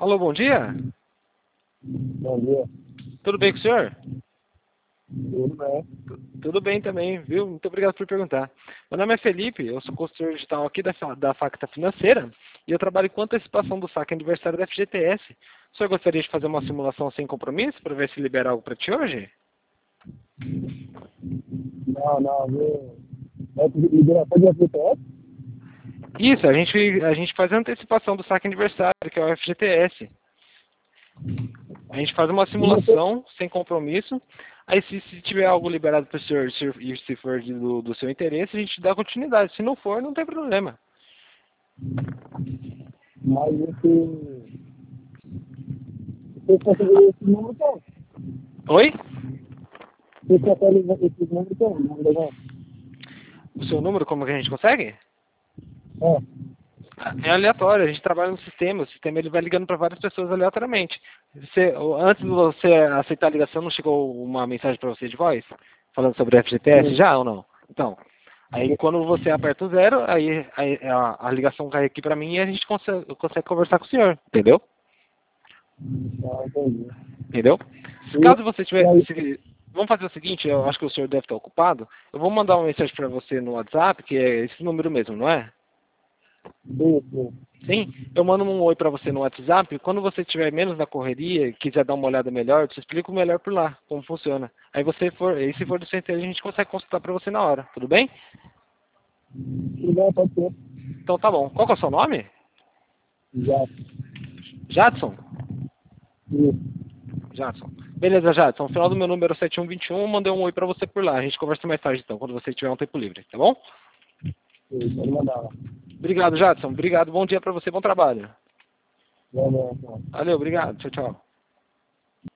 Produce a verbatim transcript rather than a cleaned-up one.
Alô, bom dia. Bom dia. Tudo bem com o senhor? Tudo bem? Tudo bem também, viu? Muito obrigado por perguntar. Meu nome é Felipe, eu sou consultor digital aqui da, da Facta Financeira e eu trabalho com antecipação do saque aniversário da F G T S. O senhor gostaria de fazer uma simulação sem compromisso para ver se libera algo para ti hoje? Não, não, viu? É liberação de F G T S? Isso, a gente, a gente faz a antecipação do saque aniversário, que é o F G T S. A gente faz uma simulação sem compromisso. Aí se, se tiver algo liberado para o senhor se, e se for do, do seu interesse, a gente dá continuidade. Se não for, não tem problema. Mas esse... Você conseguiu esse número como? Oi? Você consegue esse número como? O número da gente? O seu número, como que a gente consegue? É. É aleatório, a gente trabalha no sistema, o sistema ele vai ligando para várias pessoas aleatoriamente. Você, antes de você aceitar a ligação, não chegou uma mensagem para você de voz? Falando sobre F G T S Sim. já ou não? Então, aí quando você aperta o zero, aí, aí a, a ligação cai aqui para mim e a gente consegue, consegue conversar com o senhor, entendeu? Ah, entendi. Entendeu? Se E, caso você e tiver... aí? Se, vamos fazer o seguinte, eu acho que o senhor deve estar ocupado, eu vou mandar uma mensagem para você no WhatsApp, que é esse número mesmo, não é? Sim, sim. Sim, eu mando um oi para você no WhatsApp. Quando você estiver menos na correria e quiser dar uma olhada melhor, eu te explico melhor por lá, como funciona. Aí você for, e se for do seu interesse, a gente consegue consultar para você na hora, tudo bem? Se não, pode ser. Então tá bom. Qual que é o seu nome? Já. Jadson? Isso. Jadson. Beleza, Jadson. No final do meu número sete um dois um, eu mandei um oi para você por lá. A gente conversa mais tarde então, quando você tiver um tempo livre, tá bom? Sim, pode mandar lá. Obrigado, Jadson. Obrigado. Bom dia para você, bom trabalho. Valeu, então. Valeu, obrigado. Tchau, tchau.